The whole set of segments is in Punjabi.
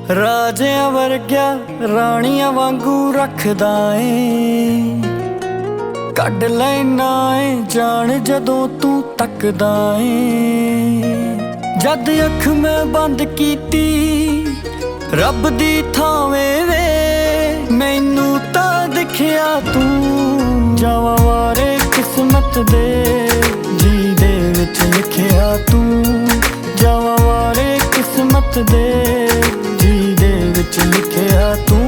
ਰਾਜਿਆਂ ਵਰਗਿਆ ਰਾਣੀਆਂ ਵਾਂਗੂ ਰੱਖਦਾ ਏ। ਕੱਢ ਲੈਣਾ ਏ ਜਾਣ ਜਦੋਂ ਤੂੰ ਤੱਕਦਾ ਏ। ਜਦ ਅੱਖ ਮੈਂ ਬੰਦ ਕੀਤੀ ਰੱਬ ਦੀ ਥਾਵੇਂ ਵੇ, ਮੈਨੂੰ ਤਾਂ ਦਿਖਿਆ ਤੂੰ। ਜਾਵਾਂ ਵਾਰੇ ਕਿਸਮਤ ਦੇ ਜੀ ਦੇ ਵਿੱਚ ਲਿਖਿਆ ਤੂੰ। ਜਾਵਾਂ ਵਾਰੇ ਕਿਸਮਤ ਦੇ ਜੀ ਦੇ ਵਿੱਚ ਲਿਖਿਆ ਤੂੰ।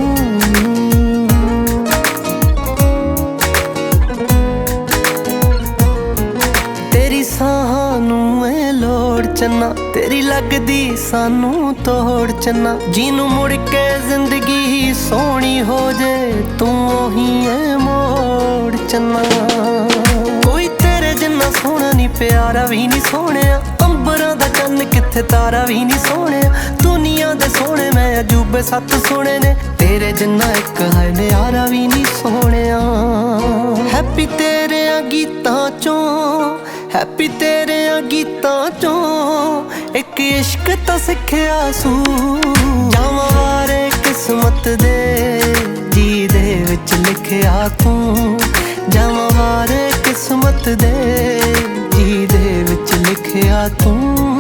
ਤੇਰੀ ਸਾਹਾਂ ਨੂੰ ਏ ਲੋੜ ਚੰਨਾ, ਤੇਰੀ ਲੱਗਦੀ ਸਾਨੂੰ ਤੋੜ ਚੰਨਾ। ਜਿਹਨੂੰ ਮੁੜ ਕੇ ਜ਼ਿੰਦਗੀ ਸੋਹਣੀ ਹੋ ਜੇ ਤੂੰ ਉਹੀ ਏ ਮੋੜ ਚੰਨਾ। ਕੋਈ ਤੇਰੇ ਜਿੰਨਾ ਸੋਹਣਾ ਨਹੀਂ, ਪਿਆਰਾ ਵੀ ਨਹੀਂ ਸੋਹਣਿਆ। ਅੰਬਰਾਂ ਦਾ ਚੰਨ ਕਿੱਥੇ ਤਾਰਾ ਵੀ ਨਹੀਂ ਸੋਹਣਿਆ। ਦੁਨੀਆ ਦੇ ਸੋਹਣੇ ਮੈਂ ਅਜੂਬੇ 7 ਸੋਹਣੇ ਨੇ, ਤੇਰੇ ਜਿੰਨਾ ਇੱਕ ਹੈ ਨਿਆਰਾ ਵੀ ਨਹੀਂ ਸੋਹਣਿਆ। ਹੈਪੀ ਤੇਰਿਆਂ ਗੀਤਾਂ ਚੋਂ, ਹੈਪੀ ਤੇਰਿਆਂ ਗੀਤਾਂ ਚੋਂ ਇੱਕ ਇਸ਼ਕ ਤਾਂ ਸਿੱਖਿਆ ਸੂ। ਜਾਵਾਂ ਵਾਰੇ ਕਿਸਮਤ ਦੇ ਜੀ ਦੇ ਵਿੱਚ ਲਿਖਿਆ ਤੂੰ। ਜਾਵਾਂ ਵਾਰੇ ਕਿਸਮਤ ਦੇ ਜੀ ਦੇ ਵਿੱਚ ਲਿਖਿਆ ਤੂੰ।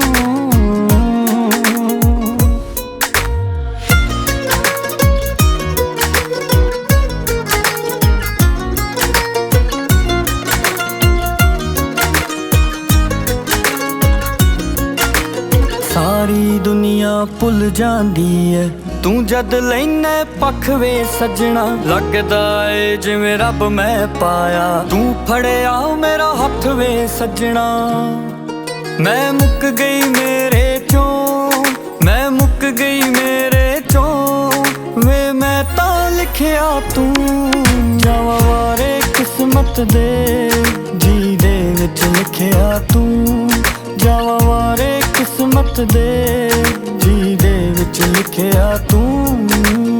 ਸਾਰੀ ਦੁਨੀਆ ਭੁੱਲ ਜਾਂਦੀ ਏ ਤੂੰ ਜਦ ਲੈਨੇ ਪੱਖ ਵੇ ਸੱਜਣਾ। ਲੱਗਦਾ ਏ ਜਿਵੇਂ ਰੱਬ ਮੈਂ ਪਾਇਆ, ਤੂੰ ਫੜਿਆ ਮੇਰਾ ਹੱਥ ਵੇ ਸੱਜਣਾ। ਮੈਂ ਮੁੱਕ ਗਈ ਮੇਰੇ ਚੋਂ, ਮੈਂ ਮੁੱਕ ਗਈ ਮੇਰੇ ਚੋਂ ਵੇ, ਮੈਂ ਤਾਂ ਲਿਖਿਆ ਤੂੰ। ਜਾਵਾਂ ਵਾਰੇ ਕਿਸਮਤ ਦੇ ਜੀ ਦੇ ਵਿੱਚ ਲਿਖਿਆ ਤੂੰ। ਜਾਵਾਂ ਵਾਰੇ ਕਿਸਮਤ ਦੇ ਜੀ ਦੇ ਵਿੱਚ ਲਿਖਿਆ ਤੂੰ।